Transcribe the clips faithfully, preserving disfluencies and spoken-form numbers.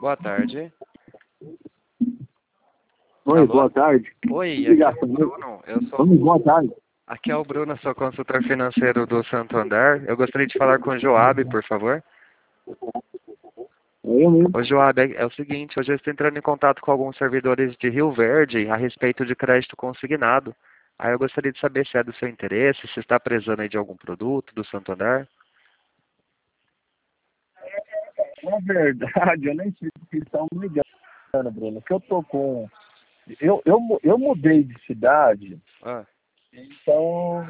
Boa tarde. Oi, Alô? boa tarde. Oi, aqui é o Bruno. Eu sou... Oi, boa tarde. Aqui é o Bruno, sou consultor financeiro do Santander. Eu gostaria de falar com o Joab, por favor. É eu mesmo. Ô, Joab, é, é o seguinte, hoje eu estou entrando em contato com alguns servidores de Rio Verde a respeito de crédito consignado. Aí eu gostaria de saber se é do seu interesse, se está precisando aí de algum produto do Santander. Na verdade, eu nem sei porque estão me ligando, Bruno, que eu tô com... Eu, eu, mu- eu mudei de cidade, Ah, então...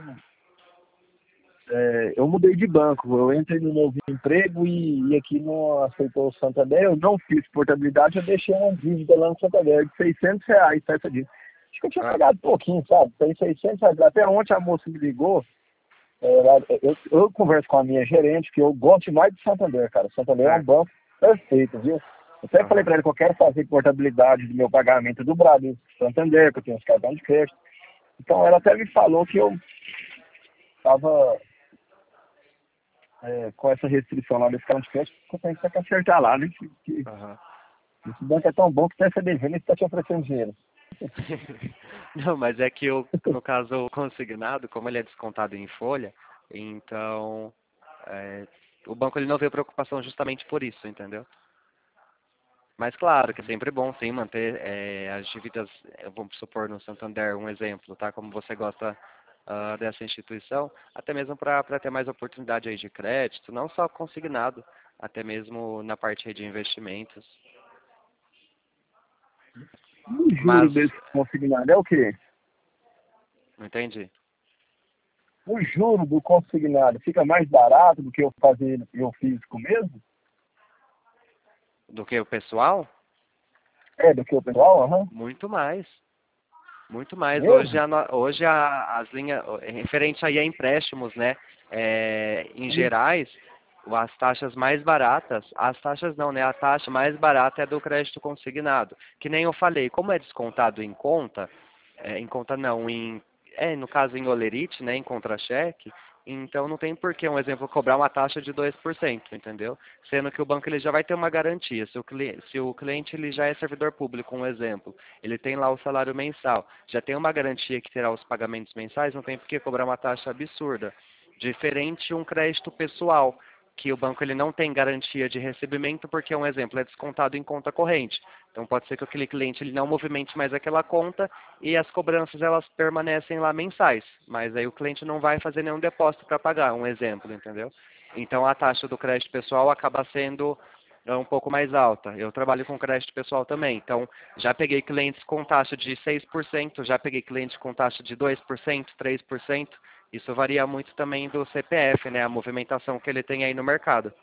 é, eu mudei de banco. Eu entrei no novo emprego e, e aqui não aceitou o Santander. Eu não fiz portabilidade, eu deixei uma dívida lá no Santander de seiscentos reais, essa dívida. Acho que eu tinha ah, pagado pouquinho, sabe? Tem seiscentos reais. Até ontem a moça me ligou. É, ela- eu, eu converso com a minha gerente, que eu gosto mais de Santander, cara. Santander é um certo. banco perfeito, viu? Eu até falei Aham. para ela que eu quero fazer portabilidade do meu pagamento do Bradesco, Santander, que eu tenho os cartões de crédito. Então ela até me falou que eu estava com essa restrição lá desse cartão de crédito, que eu tenho que acertar lá, né? Que, que Aham. esse banco é tão bom que até você devendo, ele está te oferecendo dinheiro. Não, mas é que o, no caso o consignado, como ele é descontado em folha, então é, o banco ele não vê preocupação justamente por isso, entendeu? Mas claro que é sempre bom sim manter é, as dívidas, eh, vamos supor no Santander um exemplo, tá? Como você gosta ah, dessa instituição, até mesmo para ter mais oportunidade aí de crédito, não só consignado, até mesmo na parte aí de investimentos. E o juro Mas, desse consignado é o quê? não entendi. O juro do consignado fica mais barato do que eu fazer eu físico mesmo? Do que o pessoal? É, do que o pessoal? Aham. Muito mais. Muito mais. Hoje, Mesmo? a, no- hoje a, as linhas, referente aí a empréstimos, né? É, em gerais, o- as taxas mais baratas, as taxas não, né? A taxa mais barata é do crédito consignado. Que nem eu falei, como é descontado em conta, é, em conta não, em, é, no caso em olerite, né? Em contra-cheque, então não tem por que, um exemplo, cobrar uma taxa de dois por cento, entendeu? Sendo que o banco ele já vai ter uma garantia. Se o, cli- se o cliente ele já é servidor público, um exemplo, ele tem lá o salário mensal, já tem uma garantia que terá os pagamentos mensais, não tem por que cobrar uma taxa absurda. Diferente de um crédito pessoal, que o banco ele não tem garantia de recebimento, porque, um exemplo, é descontado em conta corrente. Então pode ser que aquele cliente ele não movimente mais aquela conta e as cobranças elas permanecem lá mensais, mas aí o cliente não vai fazer nenhum depósito para pagar, um exemplo, entendeu? Então a taxa do crédito pessoal acaba sendo é um pouco mais alta. Eu trabalho com crédito pessoal também, então já peguei clientes com taxa de seis por cento, já peguei clientes com taxa de dois por cento, três por cento. Isso varia muito também do C P F, né? A movimentação que ele tem aí no mercado.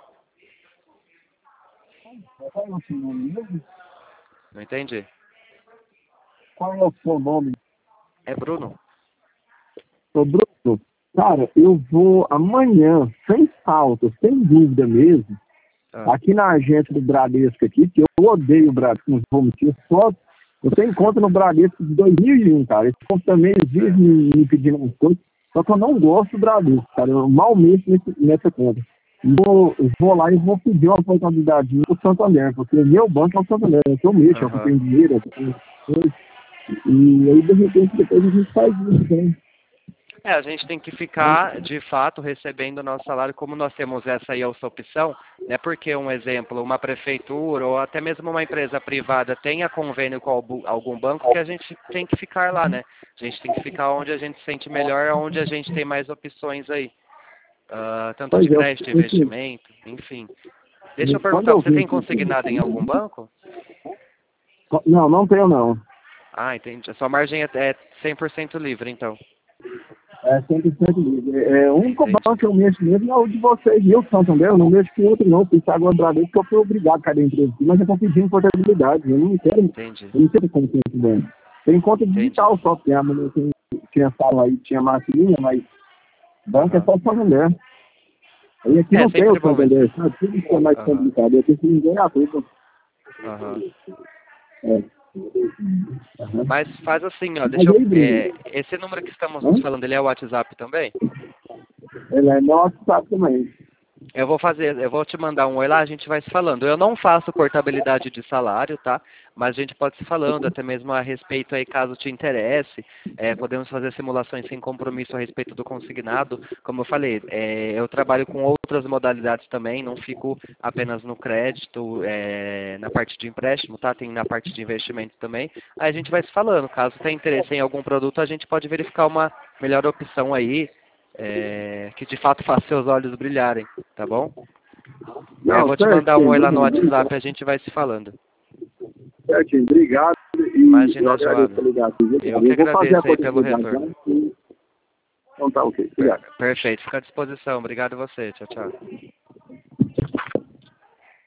Qual é o seu nome mesmo? Não entendi? Qual é o seu nome? É Bruno? Ô, Bruno, cara, eu vou amanhã, sem falta, sem dúvida mesmo, Ah, aqui na agência do Bradesco aqui, que eu odeio o Bradesco, não vou mentir, só eu tenho conta no Bradesco de dois mil e um, cara. Esse conta também vive certo. me, me pedindo umas coisas, só que eu não gosto do Bradesco, cara. Eu mal mexo nesse, nessa conta. Vou, vou lá e vou pedir uma portabilidade pro Santander, porque o meu banco é o Santander, é que eu mexo, é que eu Aham. tenho dinheiro, é que eu tenho coisa. E aí, de repente, depois a gente faz isso, né? É, a gente tem que ficar, de fato, recebendo o nosso salário, como nós temos essa aí, essa opção, né? Porque, um exemplo, uma prefeitura ou até mesmo uma empresa privada tenha convênio com algu- algum banco que a gente tem que ficar lá, né? A gente tem que ficar onde a gente se sente melhor, onde a gente tem mais opções aí. Ah, tanto de Pois é, crédito, assim, investimento, enfim. Deixa eu quando perguntar, eu você vim tem aqui, consignado em algum banco? não, não tenho não. Ah, entendi. A sua margem é é cem por cento livre, então. É cem por cento livre. É, o único banco Entendi. que eu mexo mesmo é o de vocês, e o Santander. Eu não mexo com outro não, porque agora Bradesco que eu fui obrigado a cada empresa aqui, mas eu estou pedindo portabilidade. Eu não quero, Entendi. eu não sei como tem esse banco. Tem conta Entendi. digital só, porque a mulher tem, tinha sala aí, tinha maquininha, mas banco é Aham. só o Santander. Aí aqui É, não tem o sempre bom mesmo. Santander, sabe? Tudo isso é mais Aham. complicado. Eu tenho que ninguém a tudo. Aham. É. Aham. Mas faz assim, ó, Mas deixa eu. aí, Bruno, É, esse número que estamos nos hã? falando, ele é o WhatsApp também? Ele é meu WhatsApp também. Eu vou fazer, eu vou te mandar um oi lá, a gente vai se falando. Eu não faço portabilidade de salário, tá? Mas a gente pode se falando, até mesmo a respeito aí, caso te interesse. É, podemos fazer simulações sem compromisso a respeito do consignado. Como eu falei, é, eu trabalho com outras modalidades também, não fico apenas no crédito, é, na parte de empréstimo, tá? Tem na parte de investimento também. Aí a gente vai se falando. Caso tenha interesse em algum produto, a gente pode verificar uma melhor opção aí. É, que de fato faça seus olhos brilharem, tá bom? Não, Eu vou te certo, mandar um oi lá no obrigado. WhatsApp e a gente vai se falando. Certinho, obrigado. E Imagina, eu agradeço Joana. pela ligação. Eu que vou fazer a agradeço aí pelo continuidade. retorno. Tá? E- Então tá ok. Obrigado. Perfeito, fica à disposição. Obrigado a você. Tchau, tchau.